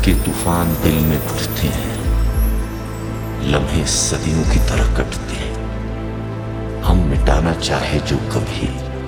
के तूफान दिल में उठते हैं, लम्हे सदियों की तरह कटते हैं। हम मिटाना चाहे जो कभी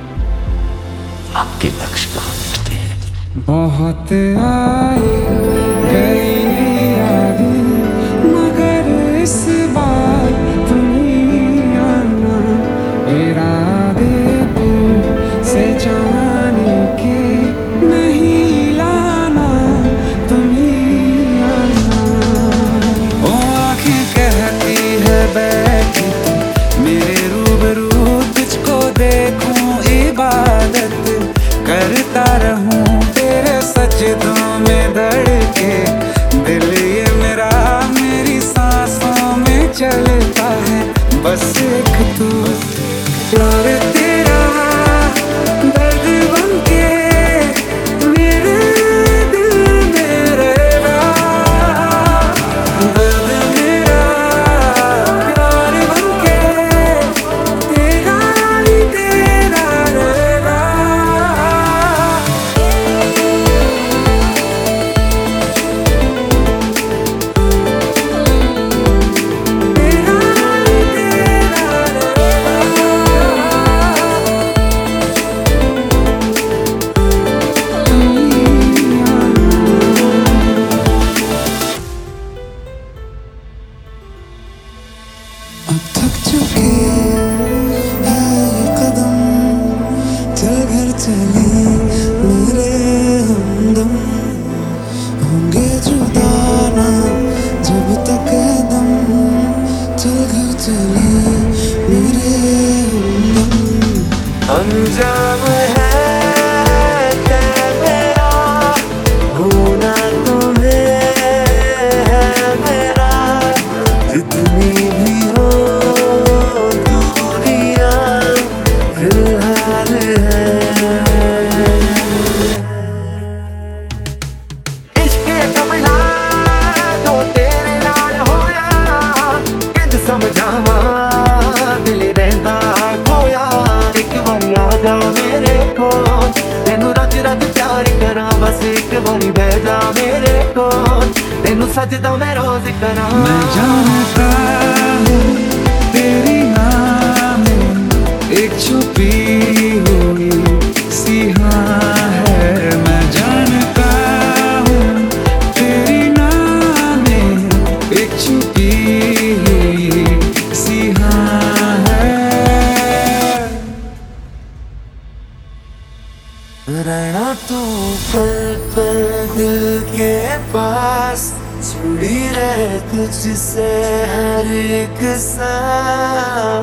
आपके लक्ष्य कहाँ मिटते हैं। बहुत आई गई यादें, मगर इस बार तुम ही आना। इरादे तुमसे जाने के नहीं लाना, तुम ही आना। ओ आँखें कहती है बैठी मेरे रूबरू, तुझको देखूं इबादत करता रहूं तेरे सजदों में धड़के। दिल ये मेरा मेरी सांसों में चलता है, बस एक तू प्यार तेरा दर्द बनके मेरे दिल में रहेगा। दर्द मेरा प्यार बनके तेरा ही तेरा रहेगा। अब थक चुके हैं ये कदम, चल घर चले मेरे हमदम। होंगे जुदा ना जब तक है दम, चल घर चले मेरे हमदम। अंजाम है तय मेरा, होना तुम्हें है मेरा। जितनी भी हो दूरियां फिलहाल है। इश्क कमला तो तेरे नाल होया, किंज समझावा दिल रहंदा खोया। एक बारी आ जा मेरे कोल, तेनू रज रज प्यार करा, बस एक बारी बह जा मेरे कोल। तेनू सजदा मैं रोज करा। मैं जानता हूँ तेरी नाम एक छुपी हुई सी हाँ है। मैं जानता हूँ तेरी नाम एक छुपी हुई सी हाँ है। रहना तू पल पल दिल के पास, जुड़ी रहे तुझसे हर एक सांस।